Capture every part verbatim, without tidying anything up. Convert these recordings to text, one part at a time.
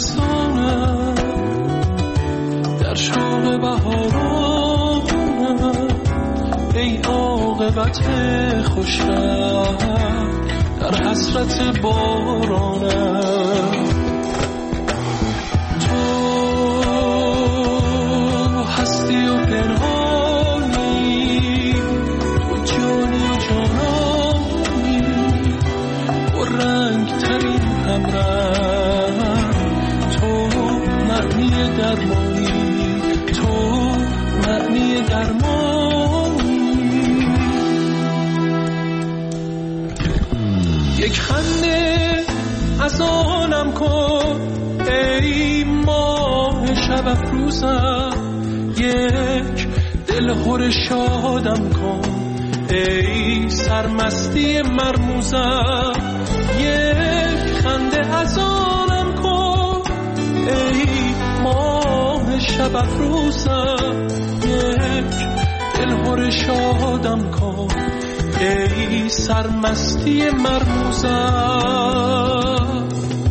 زمستانم، در شوق بهارانم، ای عاقبت خوشم در حسرت بارانم. تو هستی و پنهانی، تو جانی و جانانی، و رنگ ترین همرنگ، تو معنی درمانی، تو معنی درمانی. یک خنده از آنم کن ای ماه شب افروزم، یک دلخور شادم کن ای سرمستی مرموزم. یک خنده از آنم کن ای ماه شب افروزم، یک دلخور شادم کن ای سرمستی مرموزم.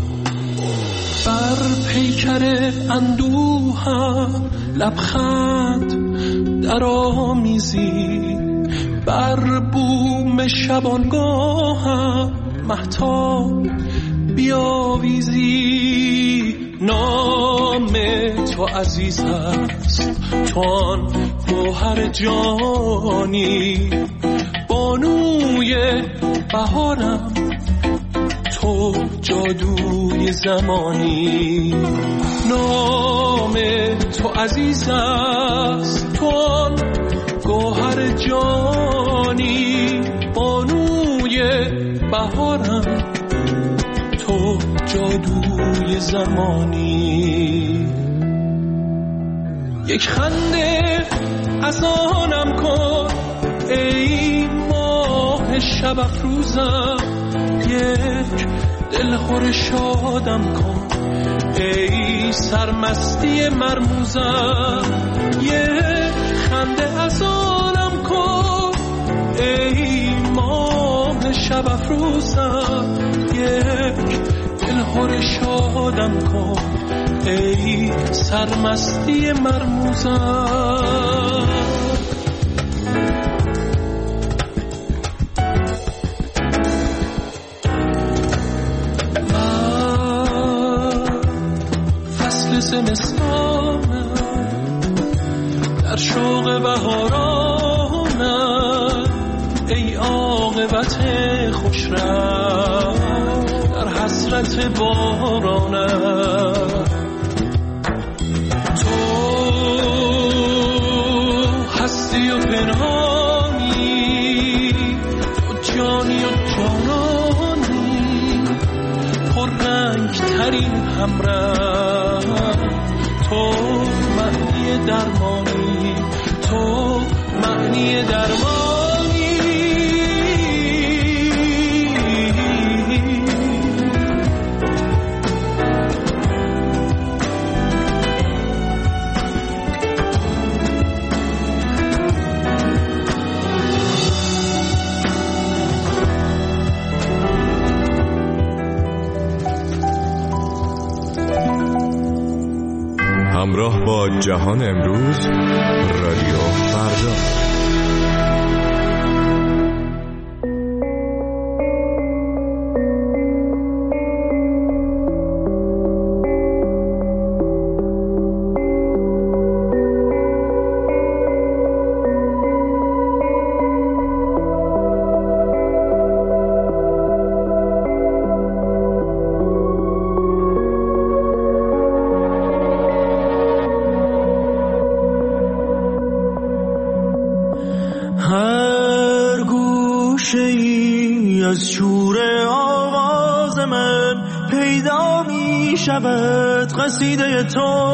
بر پیکر اندوهم لبخند در آمیزی، بر بوم شبانگاهم مهتاب بیاویزی. نام تو عزیز است، تو آن گوهر جانی، بانوی بهارم، تو جادوی زمانی. نام تو عزیز است، تو آن گوهر جانی، بانوی بهارم، تو جادوی زمانی. یک خنده از آنم کن ای ماه شب افروزم، یک دلخور شادم کن ای سرمستی مرموزم. یک خنده از آنم کن ای ماه شب افروزم، یک دلخور شادم کن ای سرمستی مرموزم. زمستانم، در شوق بهارانم، ای عاقبت خوشرنگ در حسرت بارانم. تو هستی و پنهانی، تو جانی و جانانی، پر رنگ ترین همرنگ، تو معنی درمانی، تو معنی درمانی. همراه با جهان امروز، رادیو فردا. از شور آواز من پیدا می شود قصیده تو،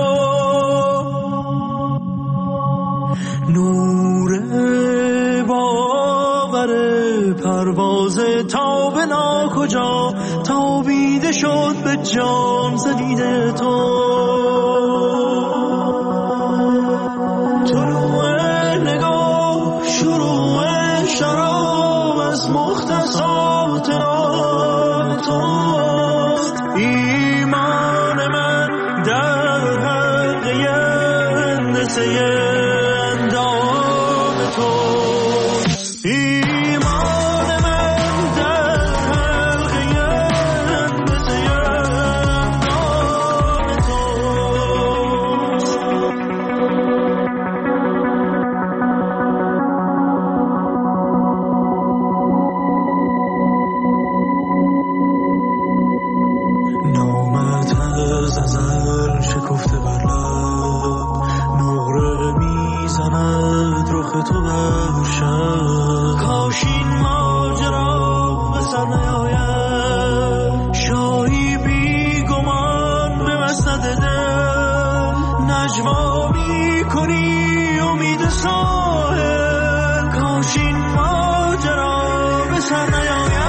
نور باور پرواز تا به ناکجا تابیده شد به جان زدیده تو. طلوع نگاه شروع شراب از مختصات را توست، ایمان من مثل اندام تو. ایمان من در حلقه مثل اندام توست. نامت از ازل شکفته بر لب، نقره میزند رخ تو بر شب. کاش این ماجرا به سر نیاید، شاهی بی گمان به مسند دل. نجوا میکنی امید ساحل، کاش این ماجرا به سر نیاید.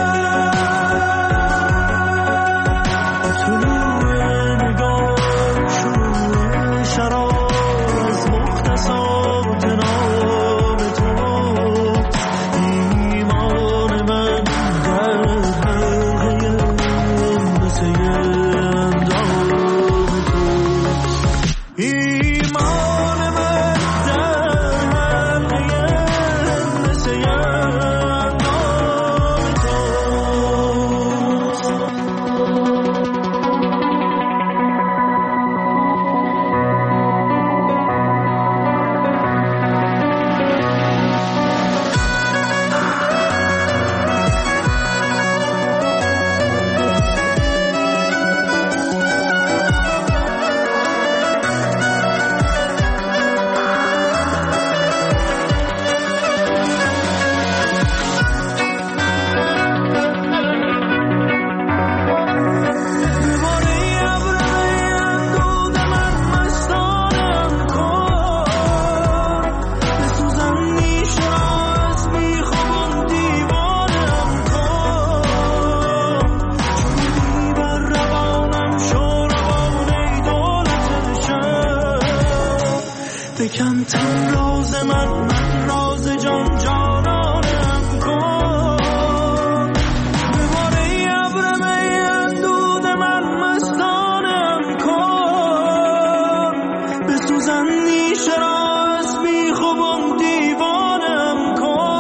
بکن تن راز من، من راز جان جانانم کن. به باره ابرم اندود من مستانم کن. بسوزن نیشه را از بیخوبم دیوانم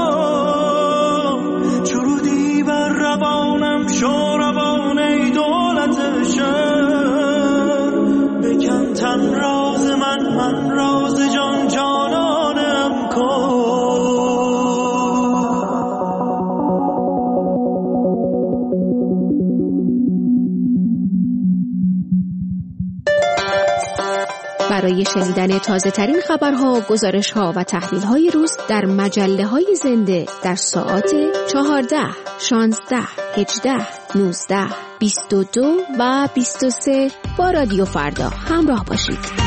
کن. چرودی بر روانم شو روان ای دولت شهر. بکن تن راز من، من راز جان جانانم کن. برای شنیدن تازه ترین خبرها، گزارشها و تحلیل های روز در مجله های زنده در ساعات چهارده، شانزده، هجده، نوزده، بیست و دو و بیست و سه با رادیو فردا همراه باشید.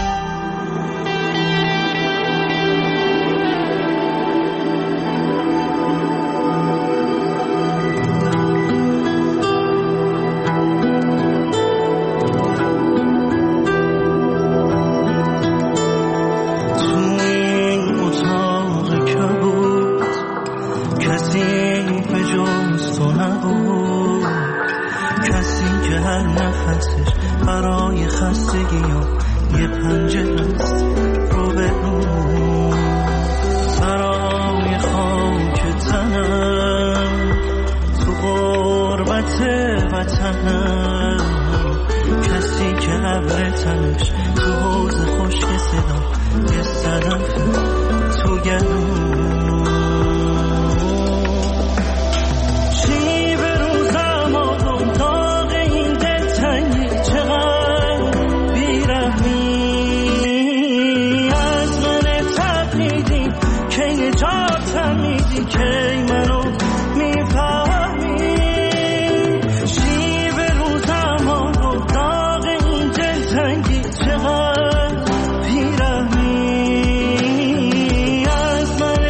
برای خستگی یه پنجره است رو به رو، برای خاک تنم تو غربت وطنم. کسی که ابر تنش تو حوض خشک صدا یه صدف تو گلو. چقدر بیرحمی از من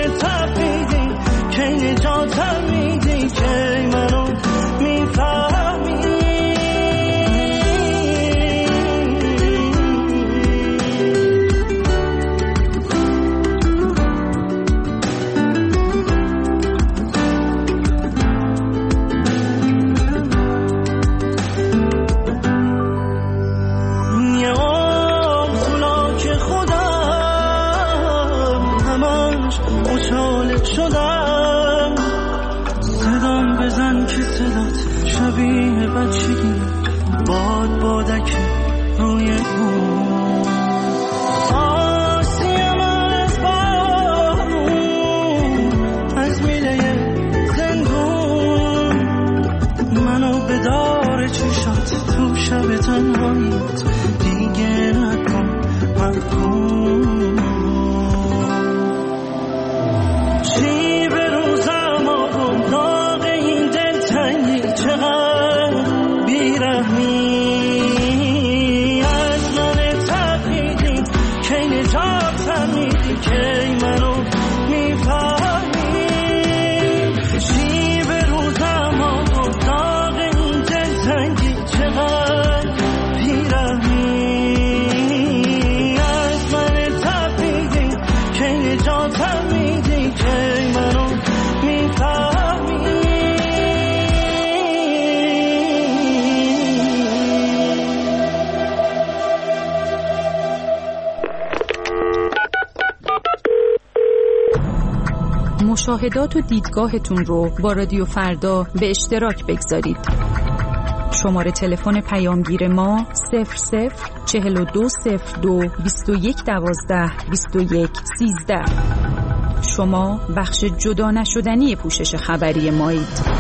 مشاهدات و دیدگاهتون رو با رادیو فردا به اشتراک بگذارید. شماره تلفن پیامگیر ما صفر صفر چهل و دو صفر دو بیست و یک دوازده بیست و یک سیزده. شما بخش جدا نشدنی پوشش خبری مایید.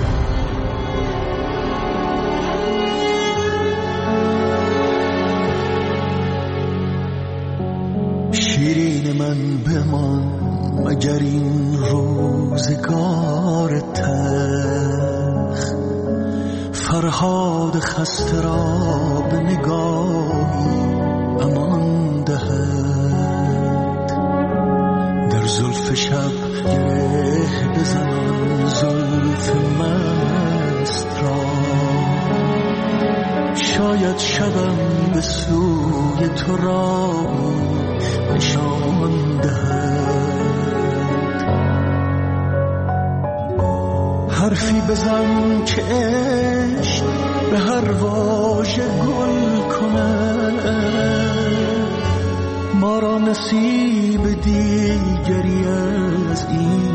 شیرین من بمان مگر این روزگار تلخ، فرهاد خسته را به نگاهی امان دهد. در زلف شب گره بزنان زلف مست را، شاید شبم به سوی تو را نشان دهد. حرفی بزن که عشق به هر واژه گل کند، ما را نصیب دیگری از این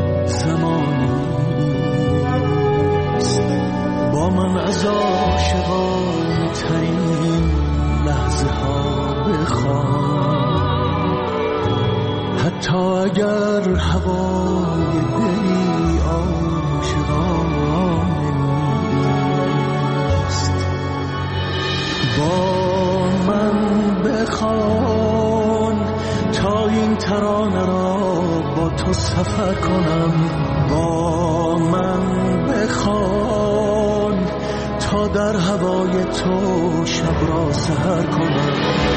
زمانیست. با من از عاشقان ترین لحظه ها بخوان، حتی اگر هوای دلی عاشقانه نیست. با من بخوان تا این ترانه را با تو سفر کنم. با من بخوان تا در هوای تو شب را سحر کنم.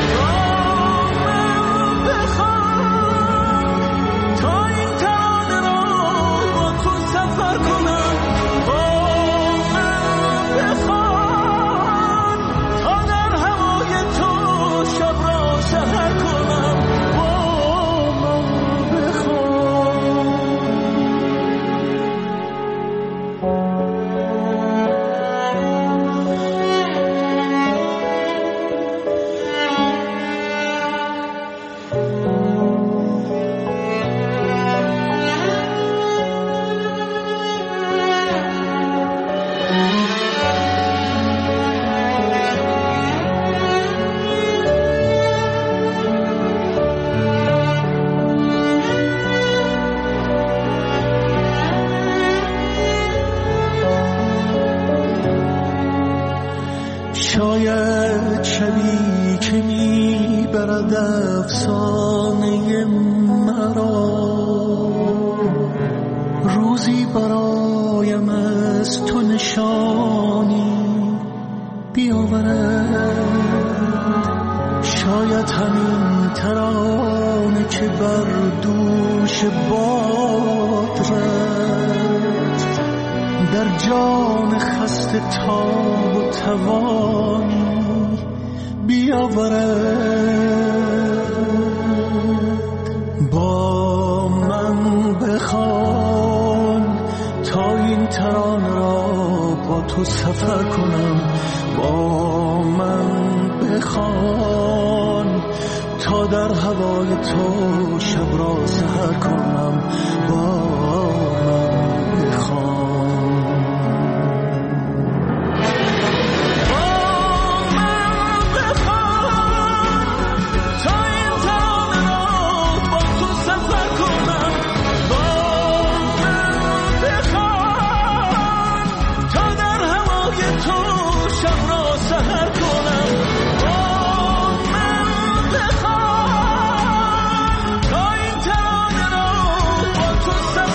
شاید شبی که می برد افسانه مرا، روزی برایم از تو نشانی بیاورد. شاید همین ترانه که بر دوش باد رفت، در جان خسته تاب و توانی بیاورد. با من بخوان تا این ترانه را با تو سفر کنم. با من بخوان تا در هوای تو شب را سحر کنم. با من بخوان سفر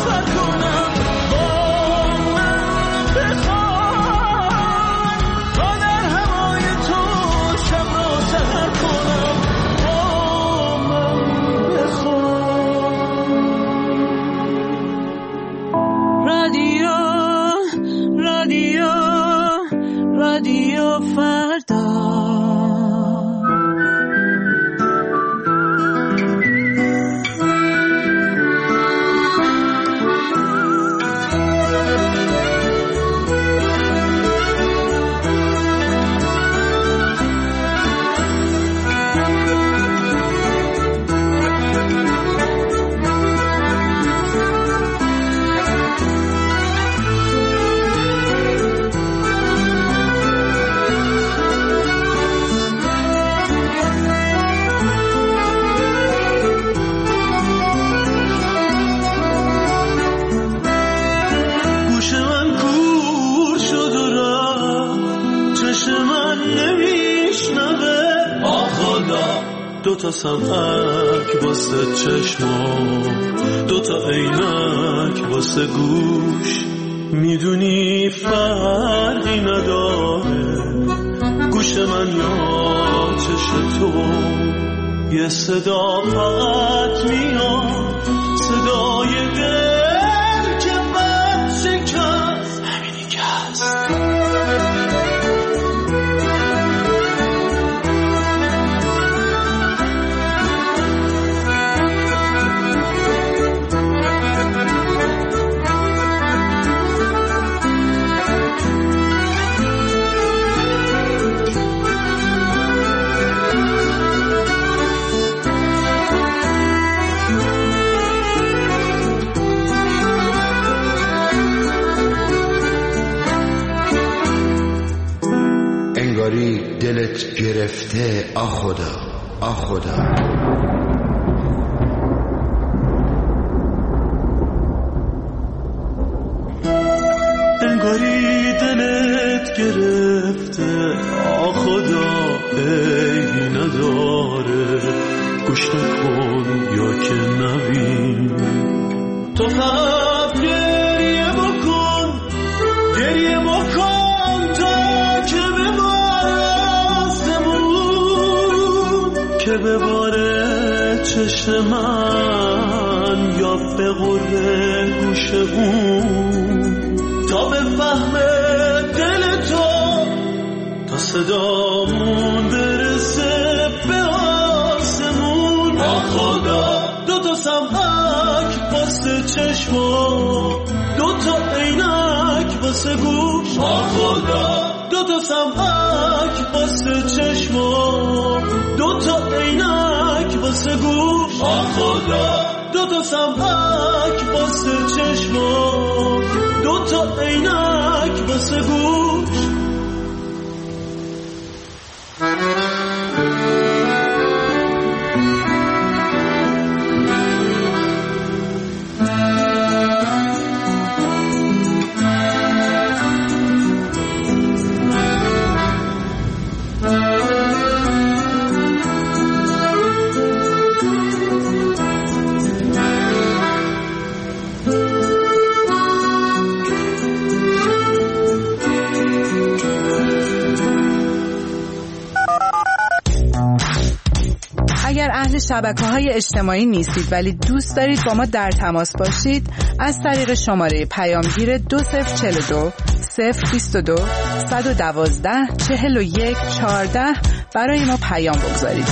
دوتا سمعک واسه چشما، دوتا عینک واسه گوش. میدونی فرقی نداره گوش من یا چش تو، یه صدا فقط میاد، صدای دل که بد شکست. همینی که هست. انگاری دلت گرفته آ خدا آ خدا. انگاری دلت گرفته آ خدا، ای نداره گوش نکن یا که نبین. تو فقط گریه بکن، گریه بکن تا که که بباره چشم من یا به قره گوش اون، تا به فهم دل تو، تا صدامون برسه به آسمون. آ خدا دوتا سمعک واسه چشما، دوتا عینک واسه گوش. آ خدا دوتا سمعک واسه چشما، دوتا عینک واسه گوش. آ خدا دوتا سمعک واسه چشما، دوتا عینک واسه گوش. شبکه‌های اجتماعی نیستید ولی دوست دارید با ما در تماس باشید، از طریق شماره پیامگیر دو صفر چهل و دو صفر بیست و دو صد و دوازده چهل و یک چهارده برای ما پیام بگذارید.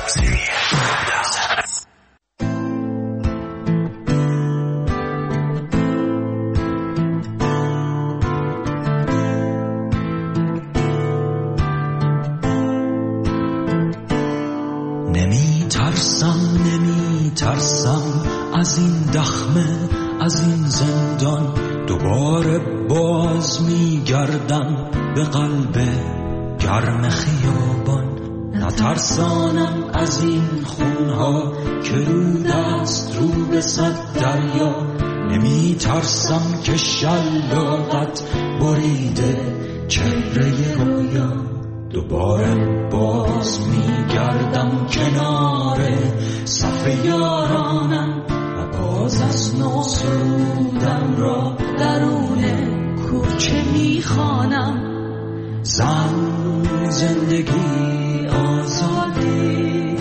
از این دخمه از این زندان دوباره باز میگردم به قلب گرم خیابان. نترسانم از این خونها که رو دست رو به صد دریا. نمی ترسم که شلاقت بریده چهره رویا. دوباره باز میگردم کنار صف یارانم و باز از نو سرودم را درون کوچه میخوانم. زن، زندگی، آزادی.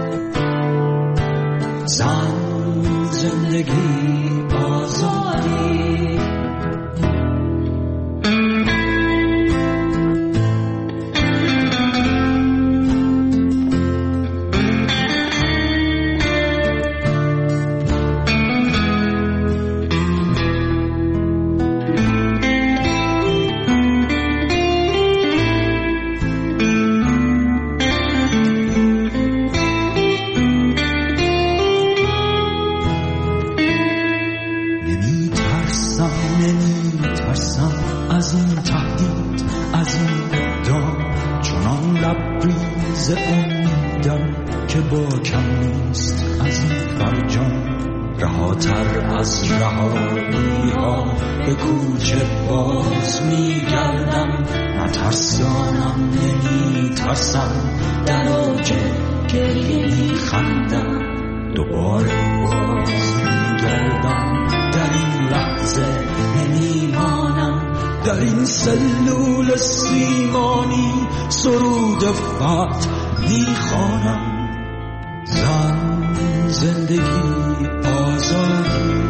زن، زندگی، آزادی. امیدم که با کم نیست از این فرجام. رهاتر از رهایی ها به کوچه باز میگردم. نترسانم نمیترسم در اوج گریه میخندم، دوباره باز میگردم، در این لحظه نمیمانم، در این سلول سیمانی سرود فتح میخوانم. زن، زندگی، آزادی،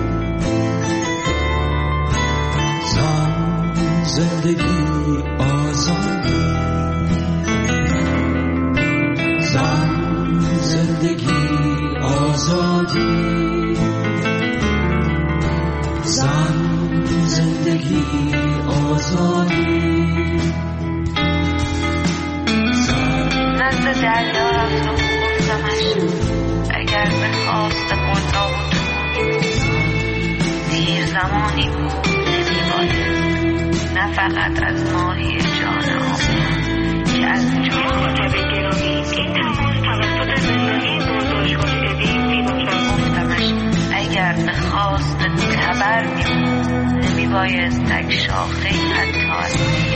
زن، زندگی، آزادی، زن، زندگی، آزادی، زن، زندگی، آزادی. نزد دریا رفتم و گفتمش اگر بخواست قلاب و دیر زمانی بود نمیباید، نه فقط از ماهی جان آمد که از جان کبه گرامی این تماس توسط زندگی برداشت کنید بی باشم. گفتمش اگر بخواست تبر میبود نمیبایست شاخه حتی از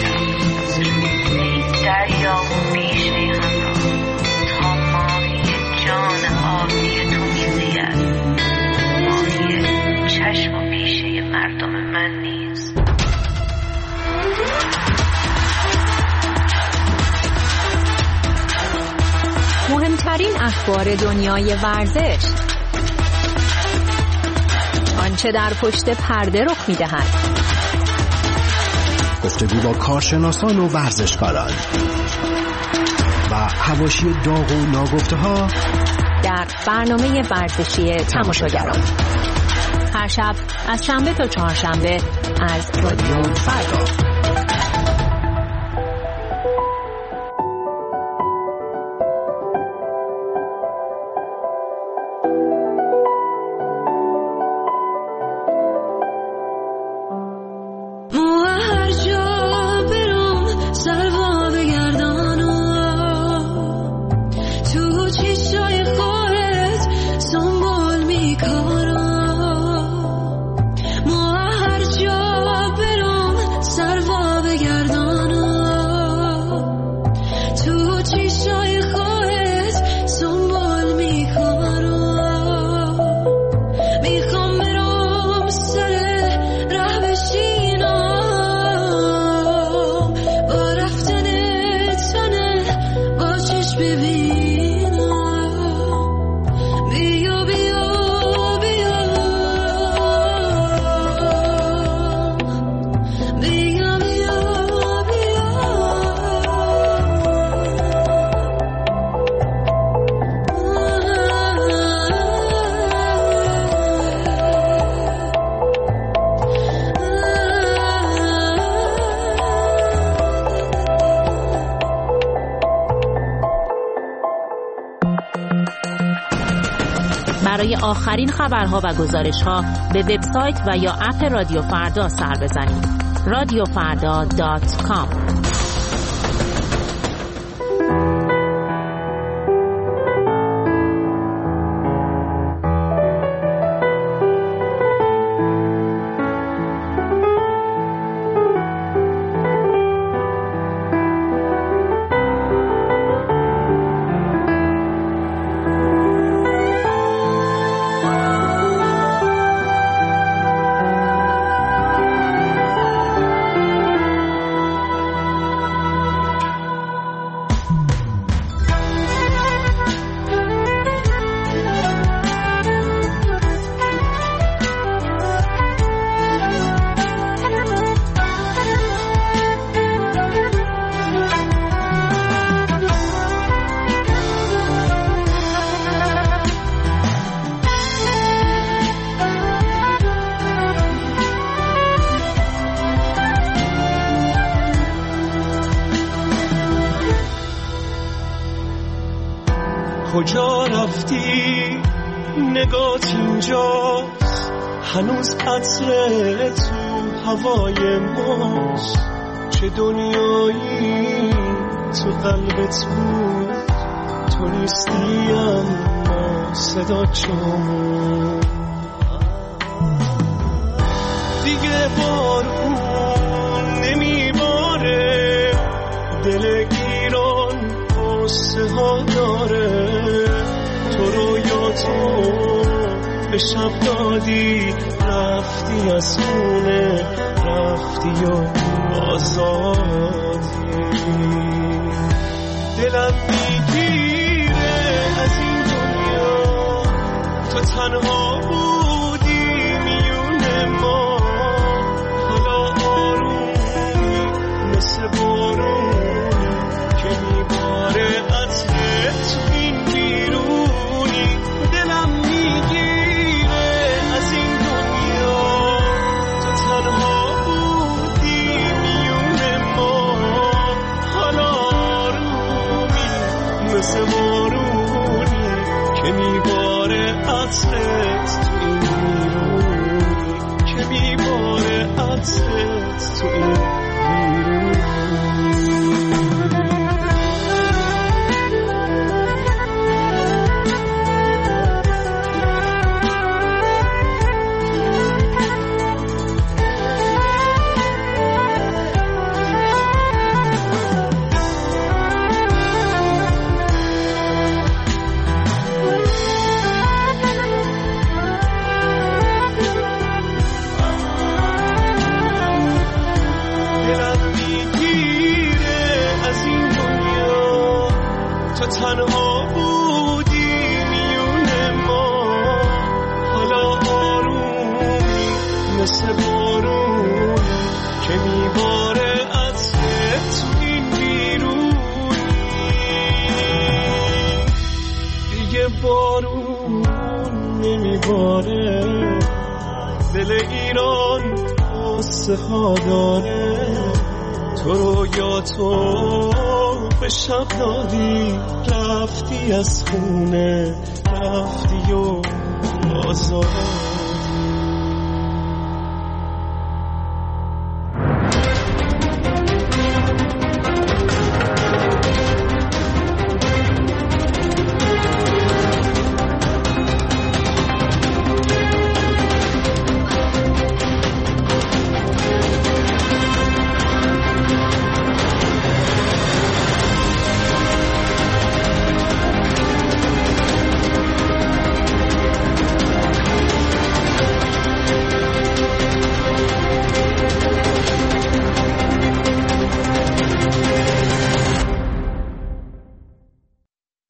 دریا و بیشه همراه تا ماهی جان آبی تو میزید، ماهی چشم و بیشه مردم من نیز. مهمترین اخبار دنیای ورزش، آنچه در پشت پرده رخ می‌دهد، گفتگو با کارشناسان و ورزشکاران و حواشی داغ و ناگفته‌ها در برنامه ورزشی تماشاگران، هر شب از شنبه تا چهارشنبه از رادیو فردا. برای آخرین خبرها و گزارش‌ها به وبسایت و یا اپ رادیو فردا سر بزنید. رادیو فردا دات کام. کجا رفتی نگات اینجاست، هنوز عطر تو هوای ماست. چه دنیایی تو قلبت بود، تو نیستی اما صدا چون دیگه بارون نمیباره، دل ایران قصه ها داره. تو رویا تو به شب دادی، رفتی از خونه، رفتی و آزادی. دلم میگیره از این دنیا، تو تنها بودی میون ما، حالا آرومی مثل بارونی که میباره عطر تو این بیرونی. دلم میگیره از این دنیا، تو تنها بودی میون ما، حالا آرومی مثل بارونی که میباره عطرت تو این بیرونی، که میباره عطرت تو این بیرونی. تنها بودی میون ما، حالا آرومی مثل بارونی که میباره عطرت تو این بیرونی. دیگه بارون نمیباره، دل ایران قصه ها داره، تو رویا تو به شب دادی، رفتی از خونه، رفتی و آزادی.